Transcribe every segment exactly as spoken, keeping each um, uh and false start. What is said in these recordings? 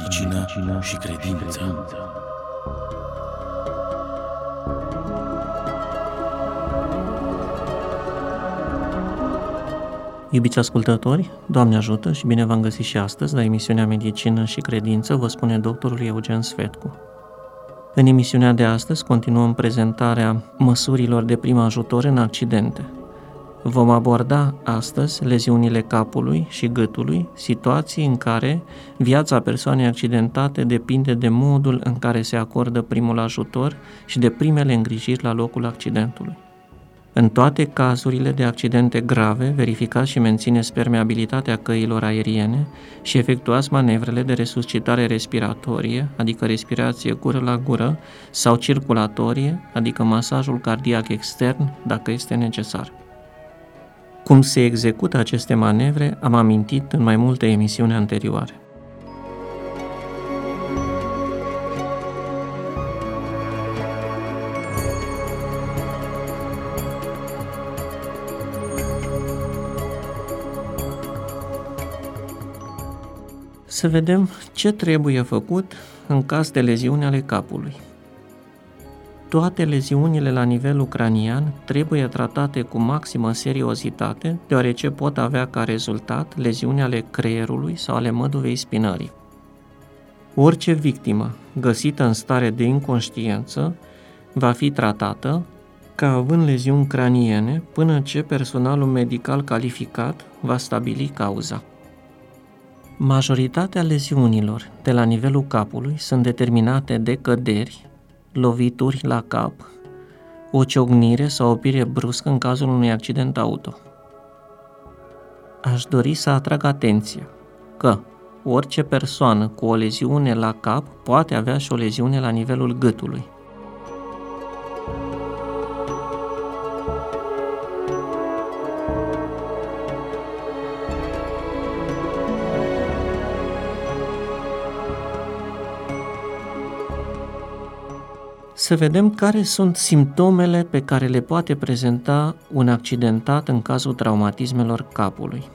medicină și credință. Iubiți ascultători, Doamne ajută și bine v-am găsit și astăzi la emisiunea Medicină și Credință, vă spune doctorul Eugen Svetcu. În emisiunea de astăzi continuăm prezentarea măsurilor de prim ajutor în accidente. Vom aborda astăzi leziunile capului și gâtului, situații în care viața persoanei accidentate depinde de modul în care se acordă primul ajutor și de primele îngrijiri la locul accidentului. În toate cazurile de accidente grave, verificați și mențineți permeabilitatea căilor aeriene și efectuați manevrele de resuscitare respiratorie, adică respirație gură la gură, sau circulatorie, adică masajul cardiac extern, dacă este necesar. Cum se execută aceste manevre, am amintit în mai multe emisiuni anterioare. Să vedem ce trebuie făcut în caz de leziuni ale capului. Toate leziunile la nivelul cranian trebuie tratate cu maximă seriozitate, deoarece pot avea ca rezultat leziuni ale creierului sau ale măduvei spinării. Orice victimă găsită în stare de inconștiență va fi tratată ca având leziuni craniene până ce personalul medical calificat va stabili cauza. Majoritatea leziunilor de la nivelul capului sunt determinate de căderi, lovituri la cap, o ciocnire sau oprire bruscă în cazul unui accident auto. Aș dori să atrag atenția că orice persoană cu o leziune la cap poate avea și o leziune la nivelul gâtului. Să vedem care sunt simptomele pe care le poate prezenta un accidentat în cazul traumatismelor capului.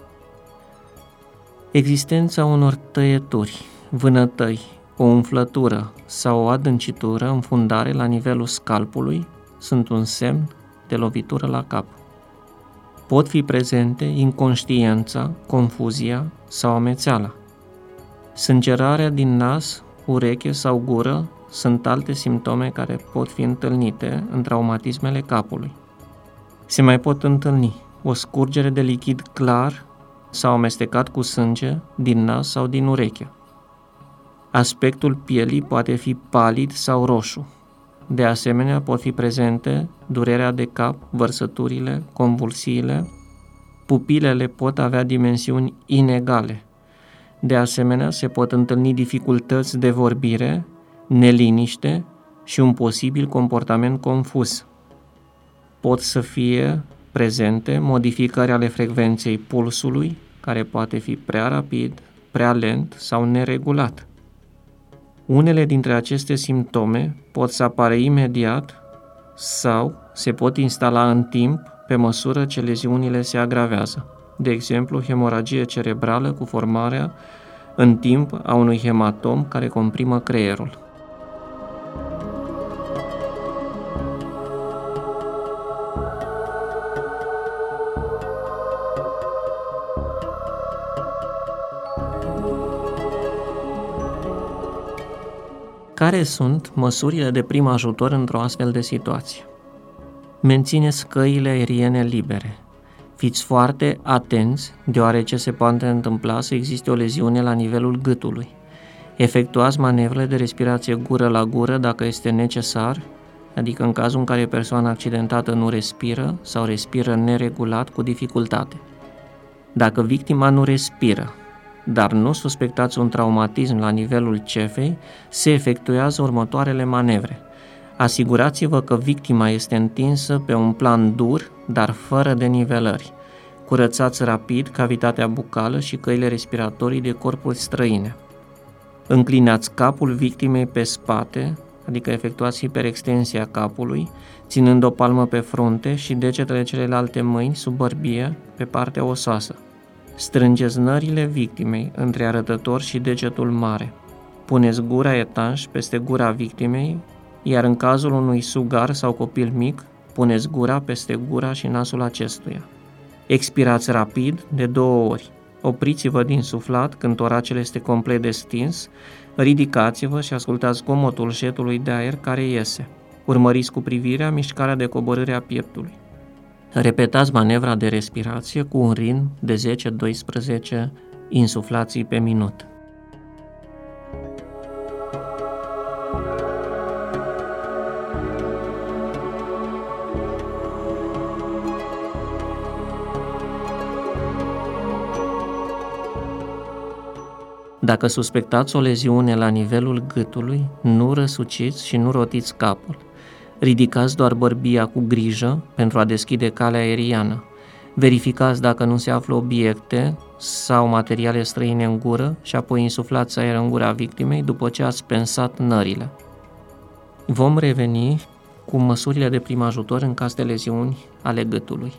Existența unor tăieturi, vânătăi, o umflătură sau o adâncitură în fundare la nivelul scalpului sunt un semn de lovitură la cap. Pot fi prezente inconștiența, confuzia sau amețeala. Sângerarea din nas, ureche sau gură sunt alte simptome care pot fi întâlnite în traumatismele capului. Se mai pot întâlni o scurgere de lichid clar sau amestecat cu sânge din nas sau din ureche. Aspectul pielii poate fi palid sau roșu. De asemenea, pot fi prezente durerea de cap, vărsăturile, convulsiile. Pupilele pot avea dimensiuni inegale. De asemenea, se pot întâlni dificultăți de vorbire, neliniște și un posibil comportament confuz. Pot să fie prezente modificări ale frecvenței pulsului, care poate fi prea rapid, prea lent sau neregulat. Unele dintre aceste simptome pot să apară imediat sau se pot instala în timp pe măsură ce leziunile se agravează. De exemplu, hemoragie cerebrală cu formarea în timp a unui hematom care comprimă creierul. Care sunt măsurile de prim ajutor într-o astfel de situație? Mențineți căile aeriene libere. Fiți foarte atenți, deoarece se poate întâmpla să existe o leziune la nivelul gâtului. Efectuați manevrele de respirație gură la gură dacă este necesar, adică în cazul în care persoana accidentată nu respiră sau respiră neregulat cu dificultate. Dacă victima nu respiră, dar nu suspectați un traumatism la nivelul cefei, se efectuează următoarele manevre. Asigurați-vă că victima este întinsă pe un plan dur, dar fără denivelări. Curățați rapid cavitatea bucală și căile respiratorii de corpuri străine. Înclinați capul victimei pe spate, adică efectuați hiperextensia capului, ținând o palmă pe frunte și degetele celelalte mâini sub bărbie pe partea osoasă. Strângeți nările victimei între arătător și degetul mare. Puneți gura etanș peste gura victimei, iar în cazul unui sugar sau copil mic, puneți gura peste gura și nasul acestuia. Expirați rapid de două ori. Opriți-vă din suflat când toracele este complet destins, ridicați-vă și ascultați zgomotul jetului de aer care iese. Urmăriți cu privirea mișcarea de coborâre a pieptului. Repetați manevra de respirație cu un ritm de zece-doisprezece insuflații pe minut. Dacă suspectați o leziune la nivelul gâtului, nu răsuciți și nu rotiți capul. Ridicați doar bărbia cu grijă pentru a deschide calea aeriană. Verificați dacă nu se află obiecte sau materiale străine în gură și apoi insuflați aer în gura victimei după ce ați pensat nările. Vom reveni cu măsurile de prim ajutor în caz de leziuni ale gâtului.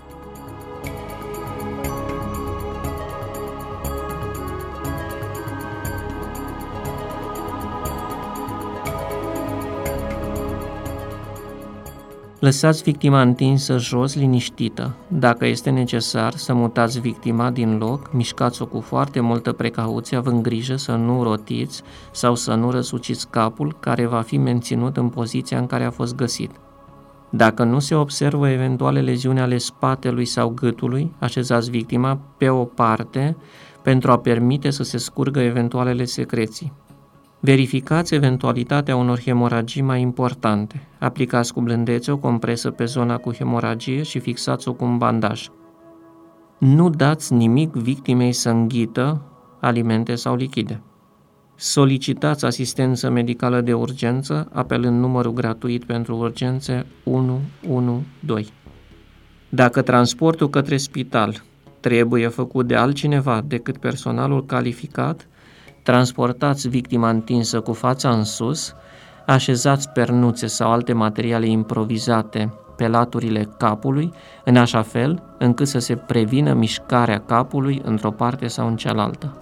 Lăsați victima întinsă jos, liniștită. Dacă este necesar să mutați victima din loc, mișcați-o cu foarte multă precauție, având grijă să nu rotiți sau să nu răsuciți capul, care va fi menținut în poziția în care a fost găsit. Dacă nu se observă eventuale leziuni ale spatelui sau gâtului, așezați victima pe o parte pentru a permite să se scurgă eventualele secreții. Verificați eventualitatea unor hemoragii mai importante. Aplicați cu blândețe o compresă pe zona cu hemoragie și fixați-o cu un bandaj. Nu dați nimic victimei să înghită alimente sau lichide. Solicitați asistență medicală de urgență apelând numărul gratuit pentru urgențe unu unu doi. Dacă transportul către spital trebuie făcut de altcineva decât personalul calificat, transportați victima întinsă cu fața în sus, așezați pernuțe sau alte materiale improvizate pe laturile capului, în așa fel încât să se prevină mișcarea capului într-o parte sau în cealaltă.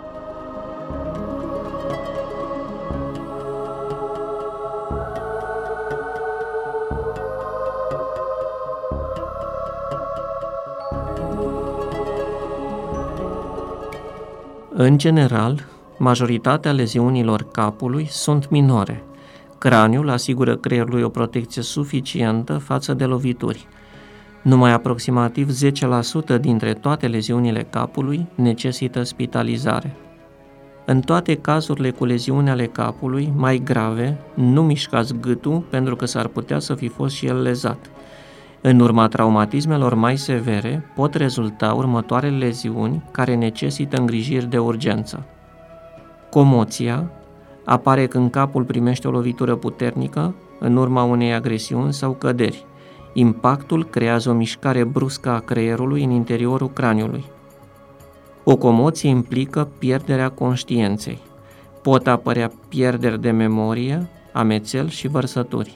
În general, majoritatea leziunilor capului sunt minore. Craniul asigură creierului o protecție suficientă față de lovituri. Numai aproximativ zece la sută dintre toate leziunile capului necesită spitalizare. În toate cazurile cu leziuni ale capului mai grave, nu mișcați gâtul pentru că s-ar putea să fi fost și el lezat. În urma traumatismelor mai severe pot rezulta următoarele leziuni care necesită îngrijiri de urgență. Comoția apare când capul primește o lovitură puternică în urma unei agresiuni sau căderi. Impactul creează o mișcare bruscă a creierului în interiorul craniului. O comoție implică pierderea conștiinței. Pot apărea pierderi de memorie, amețeli și vărsături.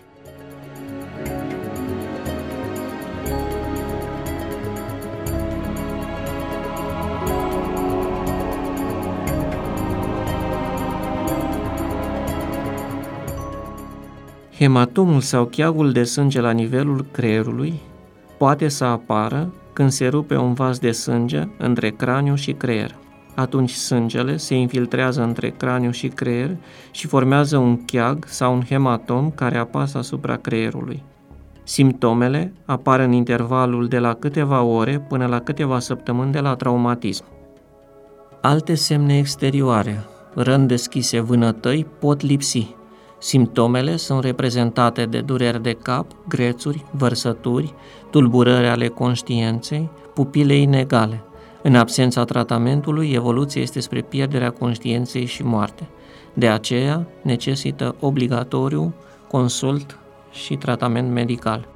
Hematomul sau cheagul de sânge la nivelul creierului poate să apară când se rupe un vas de sânge între craniu și creier. Atunci sângele se infiltrează între craniu și creier și formează un cheag sau un hematom care apasă asupra creierului. Simptomele apar în intervalul de la câteva ore până la câteva săptămâni de la traumatism. Alte semne exterioare, răni deschise, vânătăi, pot lipsi. Simptomele sunt reprezentate de dureri de cap, grețuri, vărsături, tulburări ale conștiinței, pupile inegale. În absența tratamentului, evoluția este spre pierderea conștiinței și moarte. De aceea, necesită obligatoriu consult și tratament medical.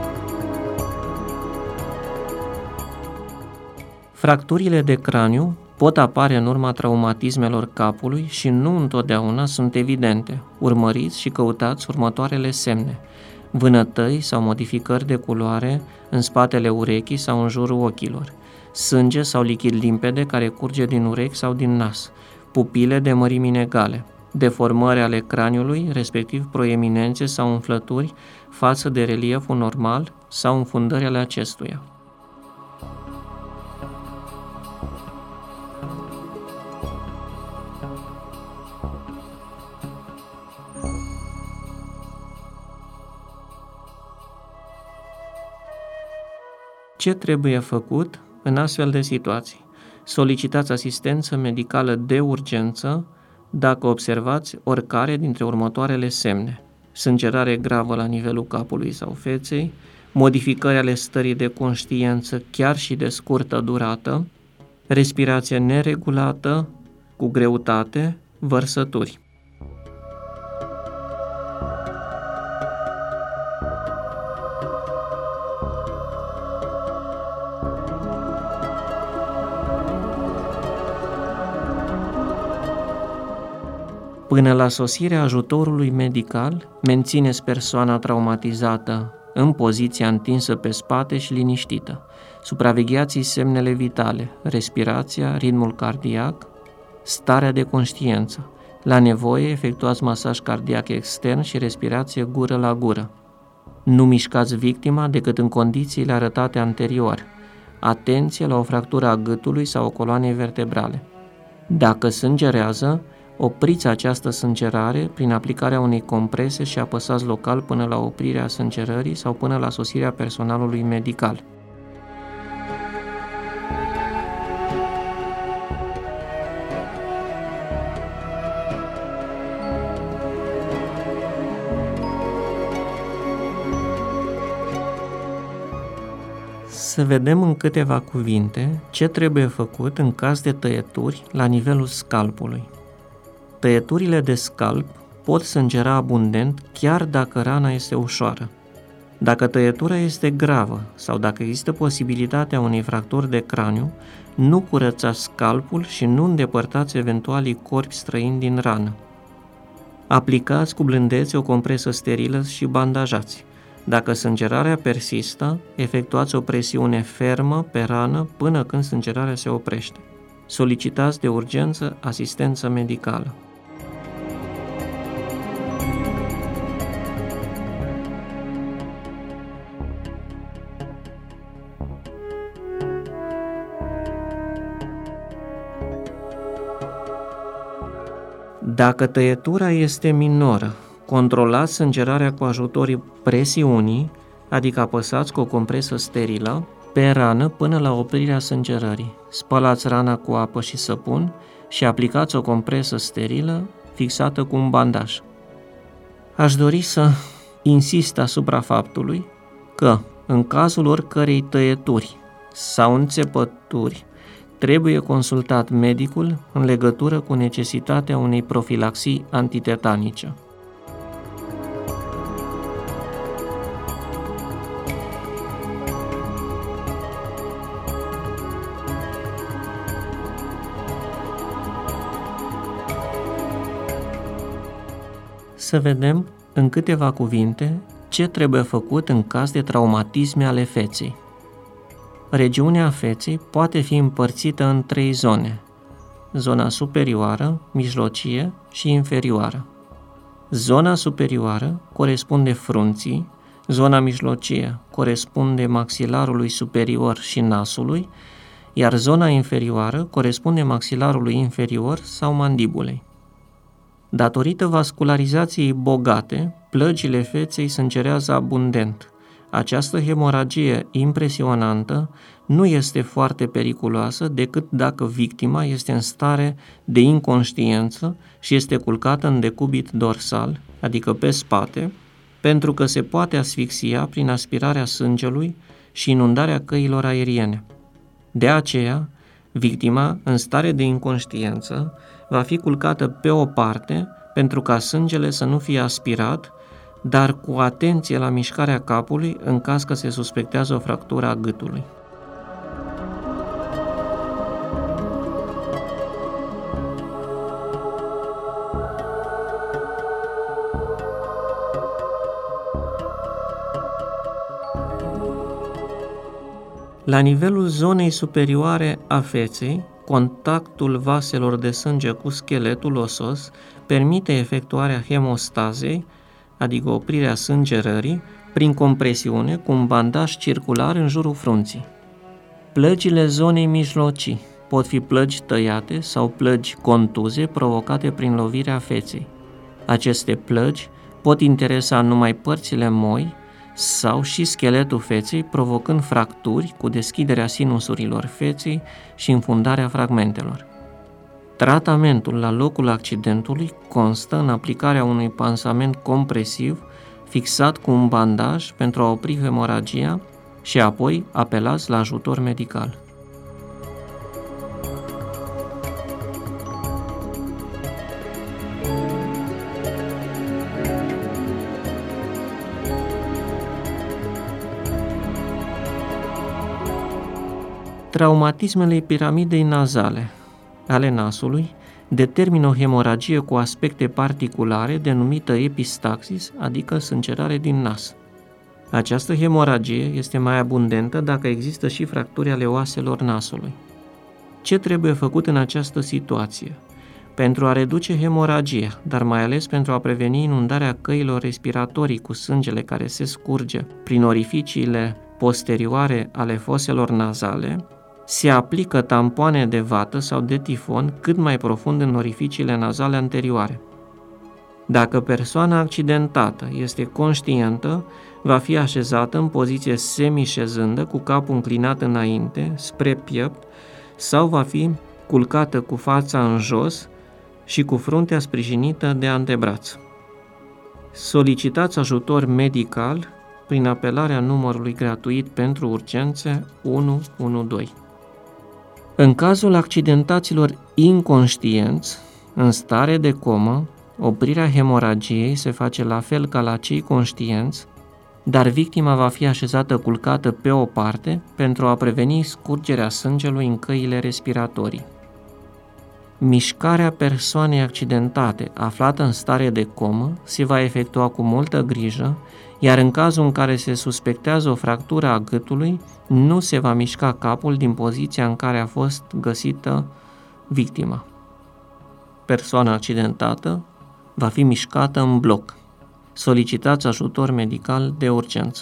Fracturile de craniu Pot apare în urma traumatismelor capului și nu întotdeauna sunt evidente. Urmăriți și căutați următoarele semne: vânătăi sau modificări de culoare în spatele urechii sau în jurul ochilor, sânge sau lichid limpede care curge din urechi sau din nas, pupile de mărimi inegale, deformări ale craniului, respectiv proeminențe sau umflături față de relieful normal sau înfundări ale acestuia. Ce trebuie făcut în astfel de situații? Solicitați asistență medicală de urgență dacă observați oricare dintre următoarele semne: sângerare gravă la nivelul capului sau feței, modificări ale stării de conștiință chiar și de scurtă durată, respirație neregulată, cu greutate, vărsături. Până la sosirea ajutorului medical, mențineți persoana traumatizată în poziția întinsă pe spate și liniștită. Supravegheați semnele vitale, respirația, ritmul cardiac, starea de conștiință. La nevoie, efectuați masaj cardiac extern și respirație gură la gură. Nu mișcați victima decât în condițiile arătate anterior. Atenție la o fractură a gâtului sau o coloanei vertebrale. Dacă sângerează, opriți această sângerare prin aplicarea unei comprese și apăsați local până la oprirea sângerării sau până la sosirea personalului medical. Să vedem în câteva cuvinte ce trebuie făcut în caz de tăieturi la nivelul scalpului. Tăieturile de scalp pot sângera abundent chiar dacă rana este ușoară. Dacă tăietura este gravă sau dacă există posibilitatea unei fracturi de craniu, nu curățați scalpul și nu îndepărtați eventualii corpi străini din rană. Aplicați cu blândețe o compresă sterilă și bandajați. Dacă sângerarea persistă, efectuați o presiune fermă pe rană până când sângerarea se oprește. Solicitați de urgență asistență medicală. Dacă tăietura este minoră, controlați sângerarea cu ajutorul presiunii, adică apăsați cu o compresă sterilă pe rană până la oprirea sângerării. Spălați rana cu apă și săpun și aplicați o compresă sterilă fixată cu un bandaj. Aș dori să insist asupra faptului că, în cazul oricărei tăieturi sau înțepături, trebuie consultat medicul în legătură cu necesitatea unei profilaxii antitetanice. Să vedem în câteva cuvinte ce trebuie făcut în caz de traumatisme ale feței. Regiunea feței poate fi împărțită în trei zone: zona superioară, mijlocie și inferioară. Zona superioară corespunde frunții, zona mijlocie corespunde maxilarului superior și nasului, iar zona inferioară corespunde maxilarului inferior sau mandibulei. Datorită vascularizației bogate, plăgile feței sângerează abundent. Această hemoragie impresionantă nu este foarte periculoasă decât dacă victima este în stare de inconștiență și este culcată în decubit dorsal, adică pe spate, pentru că se poate asfixia prin aspirarea sângelui și inundarea căilor aeriene. De aceea, victima, în stare de inconștiență, va fi culcată pe o parte pentru ca sângele să nu fie aspirat, dar cu atenție la mișcarea capului în caz că se suspectează o fractură a gâtului. La nivelul zonei superioare a feței, contactul vaselor de sânge cu scheletul osos permite efectuarea hemostazei, adică oprirea sângerării, prin compresiune cu un bandaj circular în jurul frunții. Plăgile zonei mijlocii pot fi plăgi tăiate sau plăgi contuze provocate prin lovirea feței. Aceste plăgi pot interesa numai părțile moi sau și scheletul feței, provocând fracturi cu deschiderea sinusurilor feței și înfundarea fragmentelor. Tratamentul la locul accidentului constă în aplicarea unui pansament compresiv fixat cu un bandaj pentru a opri hemoragia și apoi apelați la ajutor medical. Traumatismele piramidei nazale ale nasului determină o hemoragie cu aspecte particulare denumită epistaxis, adică sângerare din nas. Această hemoragie este mai abundentă dacă există și fracturi ale oaselor nasului. Ce trebuie făcut în această situație? Pentru a reduce hemoragia, dar mai ales pentru a preveni inundarea căilor respiratorii cu sângele care se scurge prin orificiile posterioare ale foselor nazale, se aplică tampoane de vată sau de tifon cât mai profund în orificiile nazale anterioare. Dacă persoana accidentată este conștientă, va fi așezată în poziție semișezândă cu capul înclinat înainte, spre piept, sau va fi culcată cu fața în jos și cu fruntea sprijinită de antebraț. Solicitați ajutor medical prin apelarea numărului gratuit pentru urgențe unu unu doi. În cazul accidentaților inconștienți, în stare de comă, oprirea hemoragiei se face la fel ca la cei conștienți, dar victima va fi așezată culcată pe o parte pentru a preveni scurgerea sângelui în căile respiratorii. Mișcarea persoanei accidentate aflată în stare de comă se va efectua cu multă grijă, iar în cazul în care se suspectează o fractură a gâtului, nu se va mișca capul din poziția în care a fost găsită victima. Persoana accidentată va fi mișcată în bloc. Solicitați ajutor medical de urgență.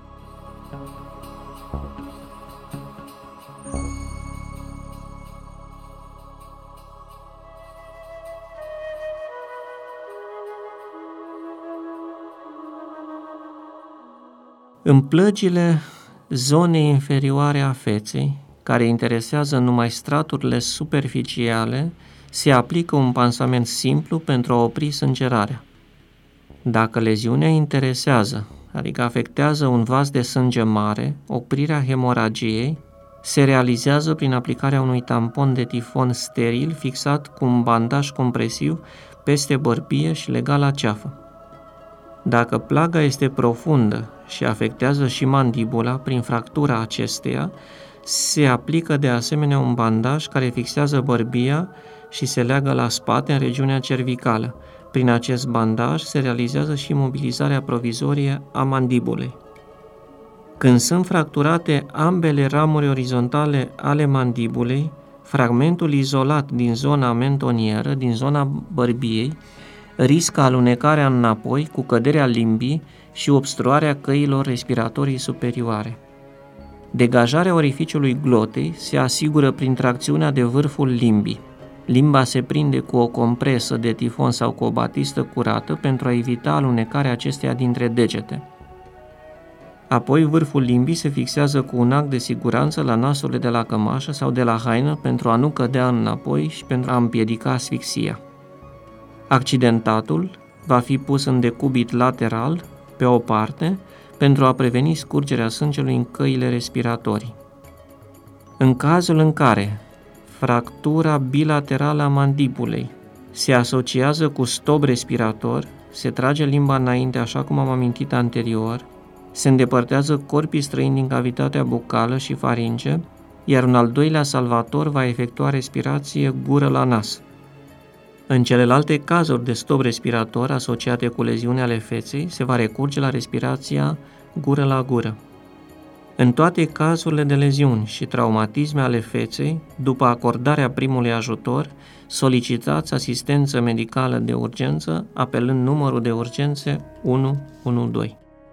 În plăgile zonei inferioare a feței, care interesează numai straturile superficiale, se aplică un pansament simplu pentru a opri sângerarea. Dacă leziunea interesează, adică afectează un vas de sânge mare, oprirea hemoragiei se realizează prin aplicarea unui tampon de tifon steril fixat cu un bandaj compresiv peste bărbie și legat la ceafă. Dacă plaga este profundă și afectează și mandibula prin fractura acesteia, se aplică de asemenea un bandaj care fixează bărbia și se leagă la spate în regiunea cervicală. Prin acest bandaj se realizează și mobilizarea provizorie a mandibulei. Când sunt fracturate ambele ramuri orizontale ale mandibulei, fragmentul izolat din zona mentonieră, din zona bărbiei, riscă alunecarea înapoi cu căderea limbii și obstruarea căilor respiratorii superioare. Degajarea orificiului glotei se asigură prin tracțiunea de vârful limbii. Limba se prinde cu o compresă de tifon sau cu o batistă curată pentru a evita alunecarea acesteia dintre degete. Apoi vârful limbii se fixează cu un act de siguranță la nasurile de la cămașă sau de la haină pentru a nu cădea înapoi și pentru a împiedica asfixia. Accidentatul va fi pus în decubit lateral, pe o parte, pentru a preveni scurgerea sângelui în căile respiratorii. În cazul în care fractura bilaterală a mandibulei se asociază cu stop respirator, se trage limba înainte, așa cum am amintit anterior, se îndepărtează corpii străini din cavitatea bucală și faringe, iar un al doilea salvator va efectua respirație gură la nas. În celelalte cazuri de stop respirator asociate cu leziuni ale feței, se va recurge la respirația gură la gură. În toate cazurile de leziuni și traumatisme ale feței, după acordarea primului ajutor, solicitați asistență medicală de urgență apelând numărul de urgențe unu unu doi.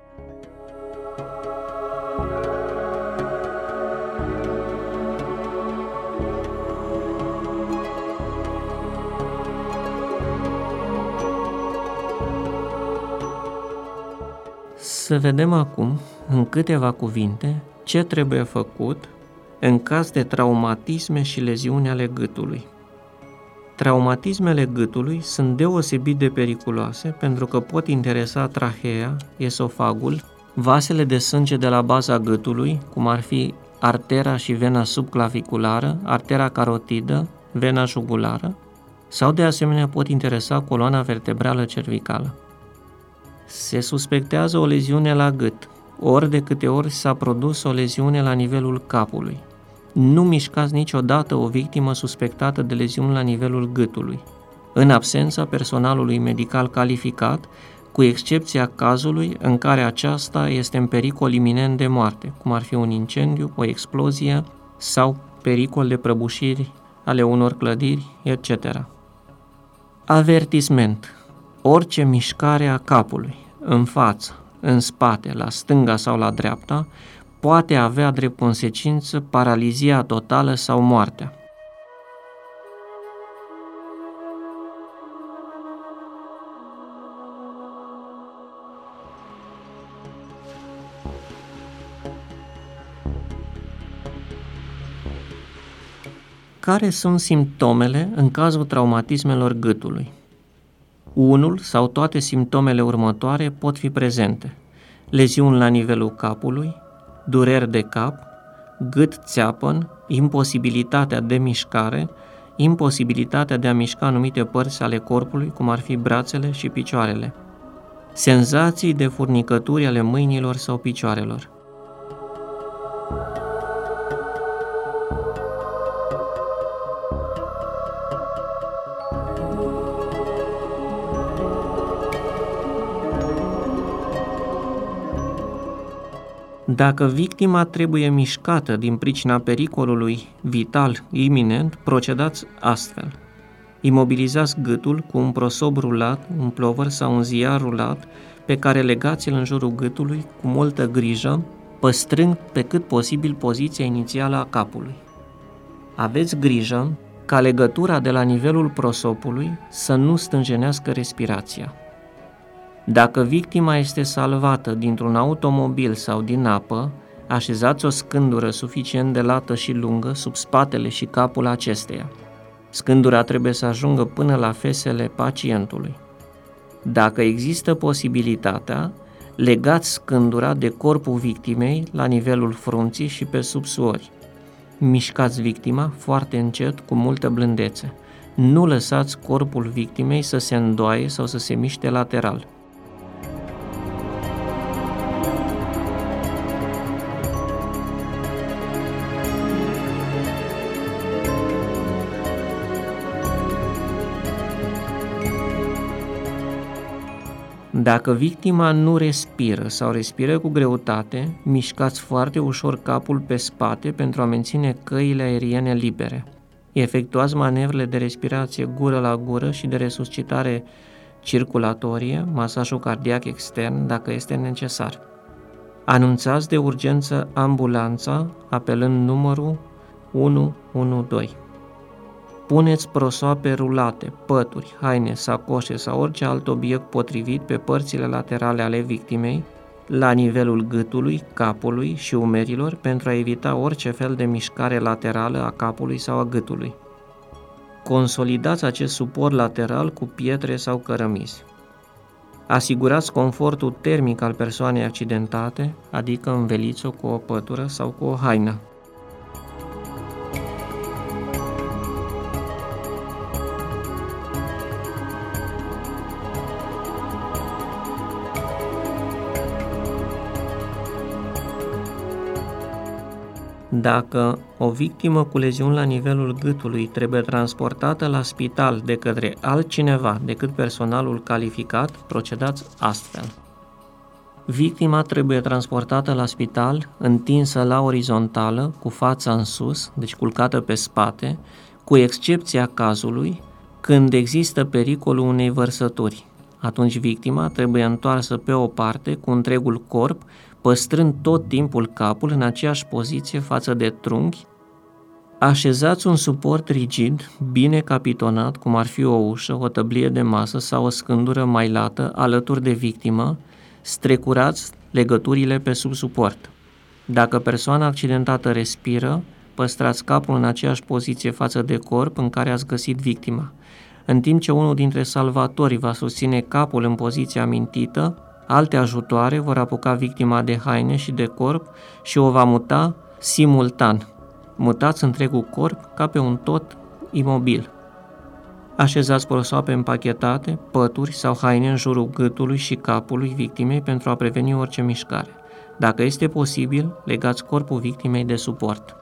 Să vedem acum, în câteva cuvinte, ce trebuie făcut în caz de traumatisme și leziuni ale gâtului. Traumatismele gâtului sunt deosebit de periculoase pentru că pot interesa traheea, esofagul, vasele de sânge de la baza gâtului, cum ar fi artera și vena subclaviculară, artera carotidă, vena jugulară, sau de asemenea pot interesa coloana vertebrală cervicală. Se suspectează o leziune la gât, ori de câte ori s-a produs o leziune la nivelul capului. Nu mișcați niciodată o victimă suspectată de leziuni la nivelul gâtului, în absența personalului medical calificat, cu excepția cazului în care aceasta este în pericol iminent de moarte, cum ar fi un incendiu, o explozie sau pericol de prăbușiri ale unor clădiri, et cetera. Avertisment. Orice mișcare a capului, în față, în spate, la stânga sau la dreapta, poate avea drept consecință paralizia totală sau moartea. Care sunt simptomele în cazul traumatismelor gâtului? Unul sau toate simptomele următoare pot fi prezente: leziuni la nivelul capului, dureri de cap, gât țeapăn, imposibilitatea de mișcare, imposibilitatea de a mișca anumite părți ale corpului, cum ar fi brațele și picioarele, senzații de furnicături ale mâinilor sau picioarelor. Dacă victima trebuie mișcată din pricina pericolului vital iminent, procedați astfel. Imobilizați gâtul cu un prosop rulat, un plover sau un ziar rulat, pe care legați-l în jurul gâtului cu multă grijă, păstrând pe cât posibil poziția inițială a capului. Aveți grijă ca legătura de la nivelul prosopului să nu stânjenească respirația. Dacă victima este salvată dintr-un automobil sau din apă, așezați o scândură suficient de lată și lungă sub spatele și capul acesteia. Scândura trebuie să ajungă până la fesele pacientului. Dacă există posibilitatea, legați scândura de corpul victimei la nivelul frunții și pe subsuori. Mișcați victima foarte încet, cu multă blândețe. Nu lăsați corpul victimei să se îndoaie sau să se miște lateral. Dacă victima nu respiră sau respiră cu greutate, mișcați foarte ușor capul pe spate pentru a menține căile aeriene libere. Efectuați manevrele de respirație gură la gură și de resuscitare circulatorie, masajul cardiac extern dacă este necesar. Anunțați de urgență ambulanța apelând numărul unu unu doi. Puneți prosoape rulate, pături, haine, sacoșe sau orice alt obiect potrivit pe părțile laterale ale victimei, la nivelul gâtului, capului și umerilor pentru a evita orice fel de mișcare laterală a capului sau a gâtului. Consolidați acest suport lateral cu pietre sau cărămizi. Asigurați confortul termic al persoanei accidentate, adică înveliți-o cu o pătură sau cu o haină. Dacă o victimă cu leziuni la nivelul gâtului trebuie transportată la spital de către altcineva decât personalul calificat, procedați astfel. Victima trebuie transportată la spital, întinsă la orizontală, cu fața în sus, deci culcată pe spate, cu excepția cazului când există pericolul unei vărsături. Atunci victima trebuie întoarsă pe o parte cu întregul corp, păstrând tot timpul capul în aceeași poziție față de trunchi. Așezați un suport rigid, bine capitonat, cum ar fi o ușă, o tăblie de masă sau o scândură mai lată, alături de victimă, strecurați legăturile pe sub suport. Dacă persoana accidentată respiră, păstrați capul în aceeași poziție față de corp în care ați găsit victima. În timp ce unul dintre salvatori va susține capul în poziția amintită, alte ajutoare vor apuca victima de haine și de corp și o va muta simultan. Mutați întregul corp ca pe un tot imobil. Așezați prosoape împachetate, pături sau haine în jurul gâtului și capului victimei pentru a preveni orice mișcare. Dacă este posibil, legați corpul victimei de suport.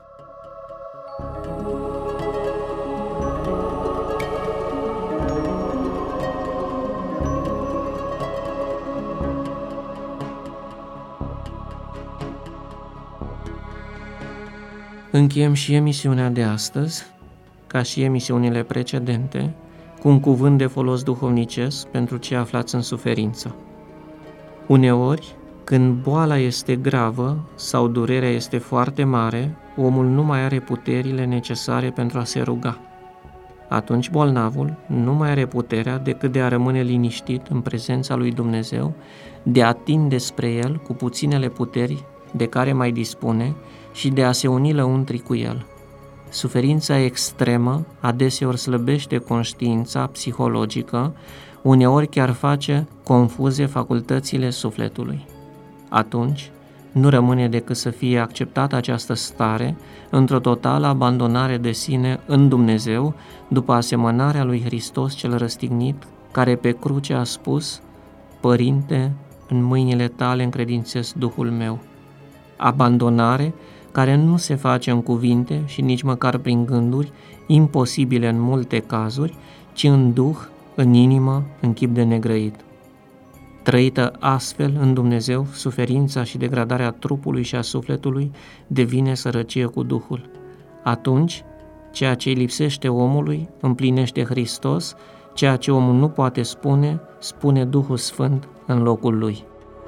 Încheiem și emisiunea de astăzi, ca și emisiunile precedente, cu un cuvânt de folos duhovnicesc pentru cei aflați în suferință. Uneori, când boala este gravă sau durerea este foarte mare, omul nu mai are puterile necesare pentru a se ruga. Atunci bolnavul nu mai are puterea decât de a rămâne liniștit în prezența lui Dumnezeu, de a tinde spre El cu puținele puteri de care mai dispune și de a se uni lăuntri cu El. Suferința extremă adeseori slăbește conștiința psihologică, uneori chiar face confuze facultățile sufletului. Atunci, nu rămâne decât să fie acceptată această stare într-o totală abandonare de sine în Dumnezeu, după asemănarea lui Hristos cel răstignit, care pe cruce a spus: Părinte, în mâinile tale încredințez Duhul meu. Abandonare care nu se face în cuvinte și nici măcar prin gânduri, imposibile în multe cazuri, ci în duh, în inimă, în chip de negrăit. Trăită astfel în Dumnezeu, suferința și degradarea trupului și a sufletului devine sărăcie cu Duhul. Atunci, ceea ce îi lipsește omului împlinește Hristos, ceea ce omul nu poate spune, spune Duhul Sfânt în locul lui.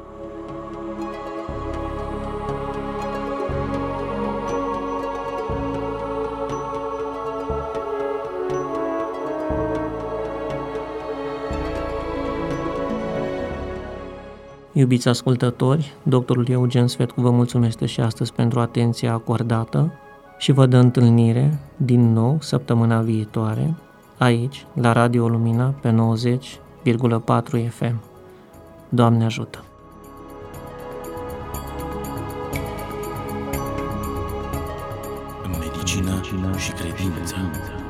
Iubiți ascultători, doctorul Eugen Svetcu vă mulțumește și astăzi pentru atenția acordată și vă dă întâlnire din nou săptămâna viitoare, aici, la Radio Lumina, pe nouăzeci virgulă patru F M. Doamne ajută! Medicină și credință.